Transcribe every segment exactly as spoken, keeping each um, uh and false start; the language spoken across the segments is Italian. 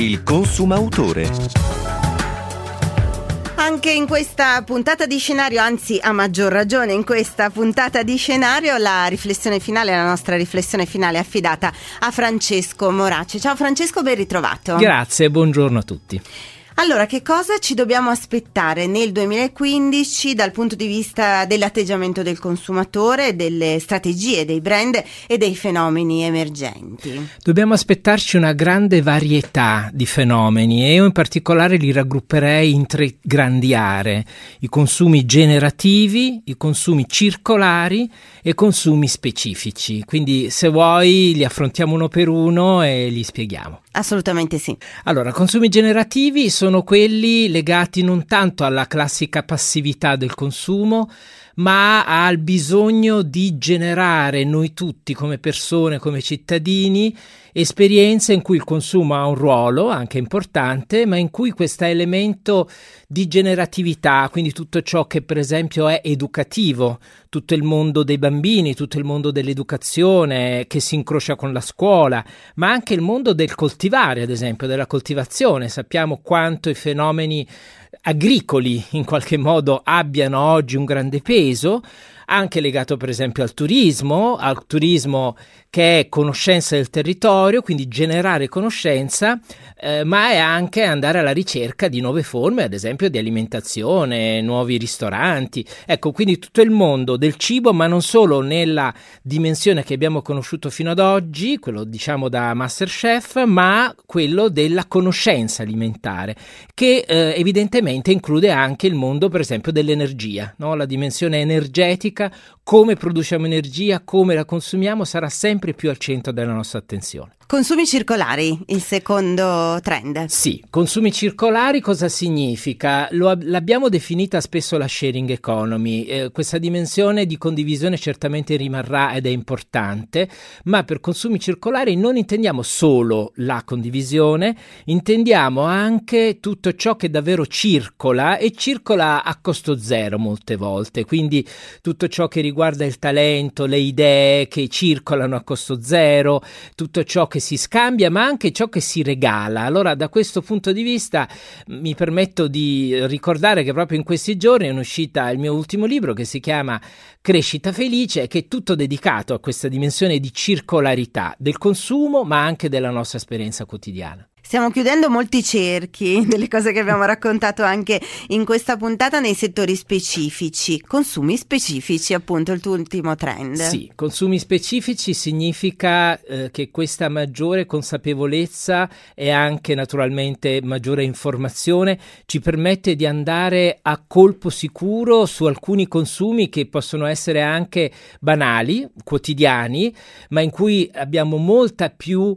Il consumautore. Anche in questa puntata di Scenario, anzi a maggior ragione in questa puntata di Scenario, la riflessione finale, la nostra riflessione finale è affidata a Francesco Morace. Ciao Francesco, ben ritrovato. Grazie, buongiorno a tutti. Allora, che cosa ci dobbiamo aspettare nel duemilaquindici dal punto di vista dell'atteggiamento del consumatore, delle strategie dei brand e dei fenomeni emergenti? Dobbiamo aspettarci una grande varietà di fenomeni e io in particolare li raggrupperei in tre grandi aree: i consumi generativi, i consumi circolari e i consumi specifici. Quindi se vuoi li affrontiamo uno per uno e li spieghiamo. Assolutamente sì. Allora, consumi generativi sono quelli legati non tanto alla classica passività del consumo, ma al bisogno di generare noi tutti come persone, come cittadini, esperienze in cui il consumo ha un ruolo anche importante, ma in cui questo elemento di generatività, quindi tutto ciò che per esempio è educativo, tutto il mondo dei bambini, tutto il mondo dell'educazione che si incrocia con la scuola, ma anche il mondo del coltivare, ad esempio, della coltivazione. Sappiamo quanto i fenomeni agricoli in qualche modo abbiano oggi un grande peso, anche legato per esempio al turismo, al turismo che è conoscenza del territorio, quindi generare conoscenza, eh, ma è anche andare alla ricerca di nuove forme, ad esempio di alimentazione, nuovi ristoranti. Ecco, quindi tutto il mondo del cibo, ma non solo nella dimensione che abbiamo conosciuto fino ad oggi, quello diciamo da MasterChef, ma quello della conoscenza alimentare, che eh, evidentemente include anche il mondo per esempio dell'energia, no? La dimensione energetica, come produciamo energia, come la consumiamo, sarà sempre più al centro della nostra attenzione. Consumi circolari, il secondo trend. Sì, consumi circolari cosa significa? Lo, l'abbiamo definita spesso la sharing economy. Eh, questa dimensione di condivisione certamente rimarrà ed è importante, ma per consumi circolari non intendiamo solo la condivisione, intendiamo anche tutto ciò che davvero circola e circola a costo zero molte volte, quindi tutto ciò che riguarda il talento, le idee che circolano a costo zero, tutto ciò che che si scambia, ma anche ciò che si regala. Allora, da questo punto di vista mi permetto di ricordare che proprio in questi giorni è in uscita il mio ultimo libro che si chiama Crescita Felice, che è tutto dedicato a questa dimensione di circolarità del consumo, ma anche della nostra esperienza quotidiana. Stiamo chiudendo molti cerchi delle cose che abbiamo raccontato anche in questa puntata nei settori specifici. Consumi specifici, appunto, il tuo ultimo trend. Sì, consumi specifici significa eh, che questa maggiore consapevolezza e anche naturalmente maggiore informazione ci permette di andare a colpo sicuro su alcuni consumi che possono essere anche banali, quotidiani, ma in cui abbiamo molta più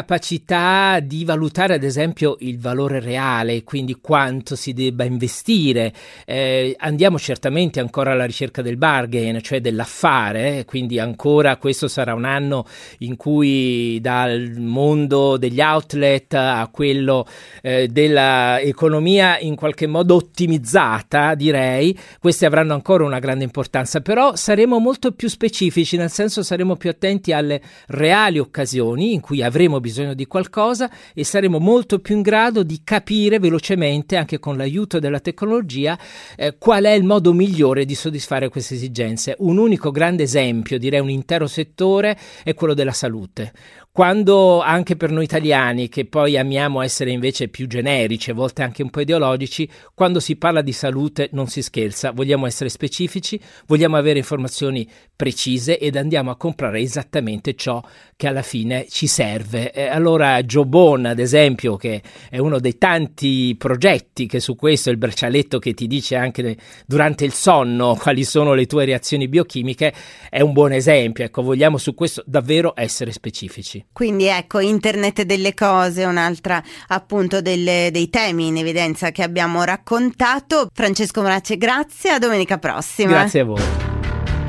capacità di valutare ad esempio il valore reale, quindi quanto si debba investire. Eh, andiamo certamente ancora alla ricerca del bargain, cioè dell'affare, eh, quindi ancora questo sarà un anno in cui dal mondo degli outlet a quello eh, dell'economia in qualche modo ottimizzata, direi, questi avranno ancora una grande importanza, però saremo molto più specifici, nel senso saremo più attenti alle reali occasioni in cui avremo bisogno di qualcosa e saremo molto più in grado di capire velocemente, anche con l'aiuto della tecnologia, eh, qual è il modo migliore di soddisfare queste esigenze. Un unico grande esempio, direi un intero settore, è quello della salute. Quando anche per noi italiani, che poi amiamo essere invece più generici, a volte anche un po' ideologici, quando si parla di salute non si scherza, vogliamo essere specifici, vogliamo avere informazioni precise ed andiamo a comprare esattamente ciò che alla fine ci serve. Eh, allora Jawbone, ad esempio, che è uno dei tanti progetti che su questo, il braccialetto che ti dice anche durante il sonno quali sono le tue reazioni biochimiche, è un buon esempio. Ecco, vogliamo su questo davvero essere specifici. Quindi ecco, Internet delle cose, un'altra appunto delle, dei temi in evidenza che abbiamo raccontato. Francesco Morace, grazie, a domenica prossima. Grazie a voi.